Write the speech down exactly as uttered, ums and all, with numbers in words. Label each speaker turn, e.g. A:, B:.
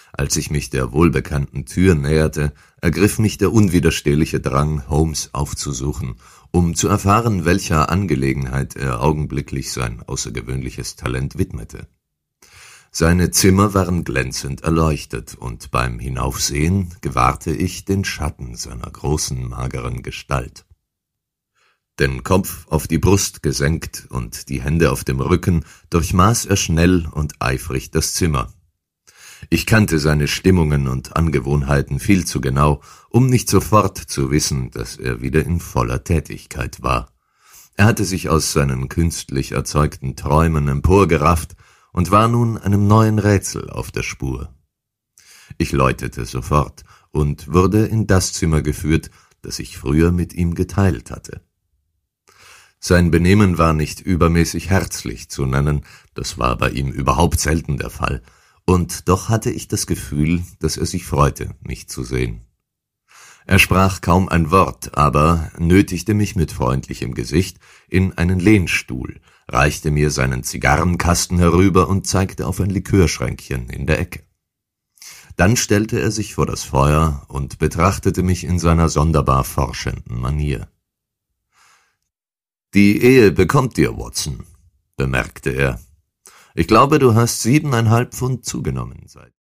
A: Als ich mich der wohlbekannten Tür näherte, ergriff mich der unwiderstehliche Drang, Holmes aufzusuchen, um zu erfahren, welcher Angelegenheit er augenblicklich sein außergewöhnliches Talent widmete. Seine Zimmer waren glänzend erleuchtet, und beim Hinaufsehen gewahrte ich den Schatten seiner großen, mageren Gestalt. Den Kopf auf die Brust gesenkt und die Hände auf dem Rücken, durchmaß er schnell und eifrig das Zimmer. Ich kannte seine Stimmungen und Angewohnheiten viel zu genau, um nicht sofort zu wissen, dass er wieder in voller Tätigkeit war. Er hatte sich aus seinen künstlich erzeugten Träumen emporgerafft und war nun einem neuen Rätsel auf der Spur. Ich läutete sofort und wurde in das Zimmer geführt, das ich früher mit ihm geteilt hatte. Sein Benehmen war nicht übermäßig herzlich zu nennen, das war bei ihm überhaupt selten der Fall, und doch hatte ich das Gefühl, dass er sich freute, mich zu sehen. Er sprach kaum ein Wort, aber nötigte mich mit freundlichem Gesicht in einen Lehnstuhl, reichte mir seinen Zigarrenkasten herüber und zeigte auf ein Likörschränkchen in der Ecke. Dann stellte er sich vor das Feuer und betrachtete mich in seiner sonderbar forschenden Manier. »Die Ehe bekommt dir, Watson«, bemerkte er. »Ich glaube, du hast siebeneinhalb Pfund zugenommen seit